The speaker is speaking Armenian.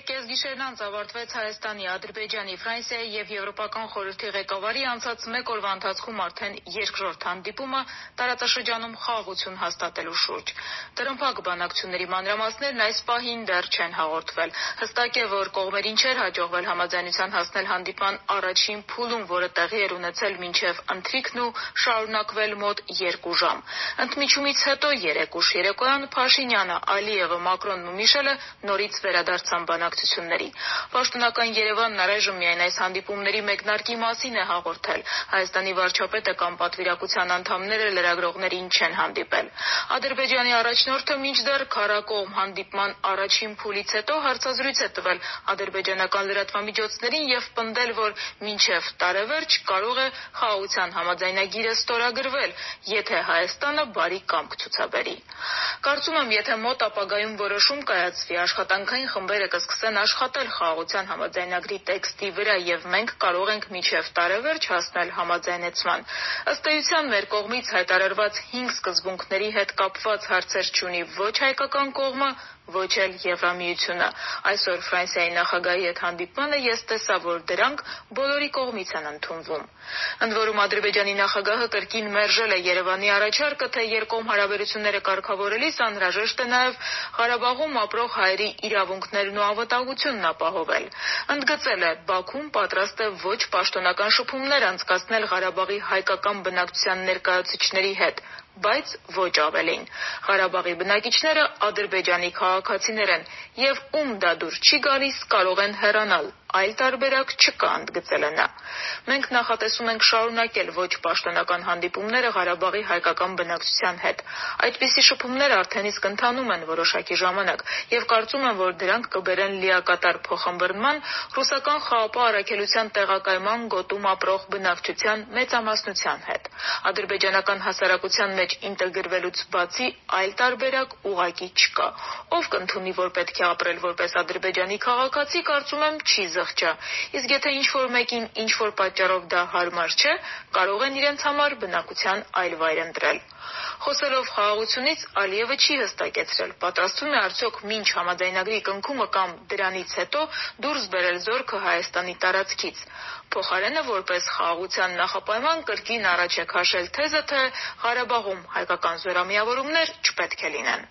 կեսգիշերն անց ավարտվեց Հայաստանի, Ադրբեջանի, Ֆրանսիայի և Եվրոպական խորհրդի ղեկավարի անցած մեկ օրվա ընթացքում արդեն երկրորդ հանդիպումը տարածաշրջանում խաղաղություն հաստատելու շուրջ։ Տրմփակ բանակցությունների մանրամասներն այս պահին դեռ չեն հաղորդվել։ Հստակ է, որ կողմերին չէր հաջողվել համաձայնության հասնել հանդիպման առաջին փուլում, որը տեղի էր ունեցել մինչև ընթրիքն ու շարունակվել մոտ 2 ժամ։ Ընդմիջումից հետո երեկուշ երեկոյան Փաշինյանը, Ալիևը, Մակրոնն ու Միշելը նորից վերադարձան բանակցությունների։ Պաշտոնական Երևանն առայժմ միայն այս հանդիպումների մեկնարկի մասին է հաղորդել։ Հայաստանի վարչապետը կամ պատվիրակության անդամները լրագրողներին չեն հանդիպել։ Ադրբեջանի առաջնորդը մինչդեռ քառակողմ հանդիպման առաջին փուլից հետո հարցազրույց է տվել ադրբեջանական լրատվամիջոցներին և պնդել, որ մինչև տարեվերջ կարող է խաղաղության համաձայնագիրը ստորագրվել, եթե Հայաստանը բարի կամք ցուցաբերի։ Կարծում եմ, եթե մոտ ապագայում որոշում կայացվի, աշխատանքային խմբերը կսկսեն աշխատել խաղաղության համաձայնագրի տեքստի վրա և մենք կարող ենք մինչև տարեվերջ հասնել համաձայնեցման։ Ըստ էության, մեր կողմից հայտարարված 5 սկզբունքների հետ կապված հարցեր չունի ոչ հայկական կողմը, ոչ էլ Եվրամիությունը։ Այսօր Ֆրանսիայի նախագահի հետ հանդիպմանը ես տեսա, որ դրանք բոլորի կողմից են ընդունվում։ Ընդ որում Ադրբեջանի նախագահը կրկին մերժել է Երևանի առաջարկը, թե երկկողմ հարաբերությունները կարգավորելիս անհրաժեշտ է նաև Ղարաբաղում ապրող հայերի իրավունքներն ու անվտանգությունն ապահովել։ Ընդգծել է, Բաքուն պատրաստ է ոչ պաշտոնական շփումներ անցկացնել Ղարաբաղի հայկական բնակչության ներկայացուցիչների հետ, բայց ոչ ավելին։ Ղարաբաղի բնակիչները Ադրբեջանի քաղաքացիներ են, և ում դա դուր չի գալիս, կարող են հեռանալ, այլ տարբերակ չկա, ընդգծել է նա։ Մենք նախատեսում ենք շարունակել ոչ պաշտոնական հանդիպումները Ղարաբաղի հայկական բնակչության հետ։ Այդպիսի շփումներ արդեն իսկ ընթանում են որոշակի ժամանակ, և կարծում եմ, որ դրանք կբերեն լիակատար փոխըմբռնման ռուսական խաղաղապահ առաքելության տեղակայման գոտում ապրող բնակչության մեծամասնության հետ։ Ադրբեջանական հասարակության մեջ ինտեգրվելուց բացի այլ տարբերակ ուղղակի չկա։ Ով կընդունի, որ պետք է ապրել որպես Ադրբեջանի քաղաքացի, կարծում եմ, չի զղջա։ Իսկ եթե ինչ-որ մեկին ինչ-որ պատճառով դա հարմար չէ, կարող են իրենց համար բնակության այլ վայր ընտրել։ Խոսելով խաղաղությունից, Ալիևը չի հստակեցրել, պատրաստվում է արդյոք մինչ համաձայնագրի կնքումը կամ դրանից հետո դուրս բերել զորքը Հայաստանի տարածքից։ Փոխարենը, որպես խաղաղության նախապայման, կրկին առաջ է քաշել թեզը, թե Ղարաբաղում հայկական զորամիավորումներ չպետք է լինեն։